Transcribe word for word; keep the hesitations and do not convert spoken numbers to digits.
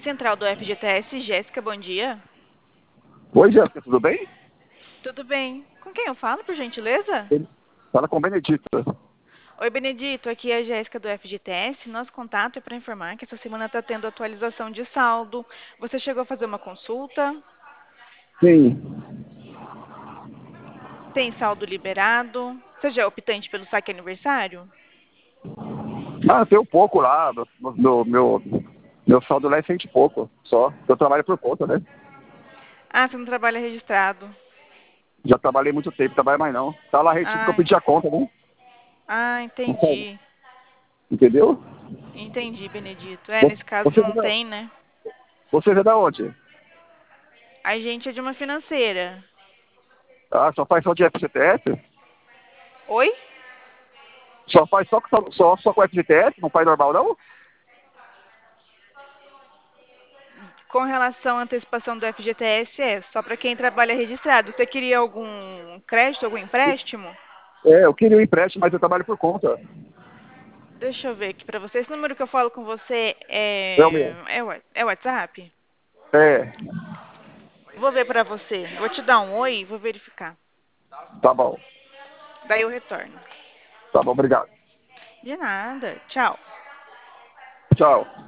Central do F G T S, Jéssica, bom dia. Oi, Jéssica, tudo bem? Tudo bem? Com quem eu falo, por gentileza? Fala com Benedita. Oi, Benedito, aqui é a Jéssica do F G T S. Nosso contato é para informar que essa semana está tendo atualização de saldo. Você chegou a fazer uma consulta? Sim. Tem saldo liberado? Você já é optante pelo saque aniversário? Ah, tem um pouco lá. Meu, meu, meu saldo lá é cento e pouco só. Eu trabalho por conta, né? Ah, você não trabalha registrado. Já trabalhei muito tempo, trabalho mais não. Tá lá retido que eu Ah, pedi a conta, né? ah, entendi. Entendeu? Entendi, Benedito. É, Você, nesse caso você, não tem, né? você é da onde? A gente é de uma financeira. Ah, só faz só de F G T S? Oi? Só faz só, só, só, só com F G T S? Não faz normal, não? Com relação à antecipação do F G T S, é só para quem trabalha registrado. Você queria algum crédito, algum empréstimo? É, eu queria um empréstimo, mas eu trabalho por conta. Deixa eu ver aqui para você. Esse número que eu falo com você É o é, meu. é, o- é WhatsApp? É, Vou ver para você. Vou te dar um oi e vou verificar. tá bom. Daí eu retorno. Tá bom, obrigado. De nada. Tchau. Tchau.